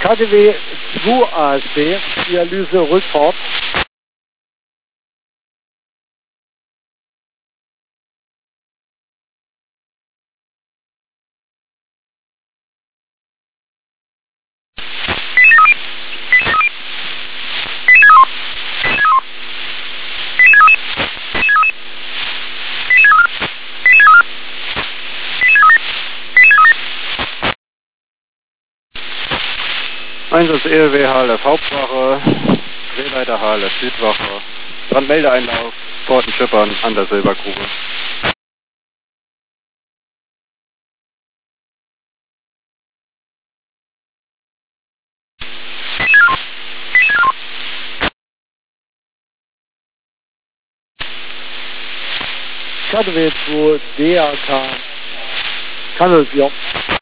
KTW 2 ASB, Dialyse Rückfahrt. Einsatz ELW HLF Hauptwache, Drehleiter HLF Südwache, Brandmeldeeinlauf, Portenschippern an der Silbergrube. KTW 2 DAK Kannelbier.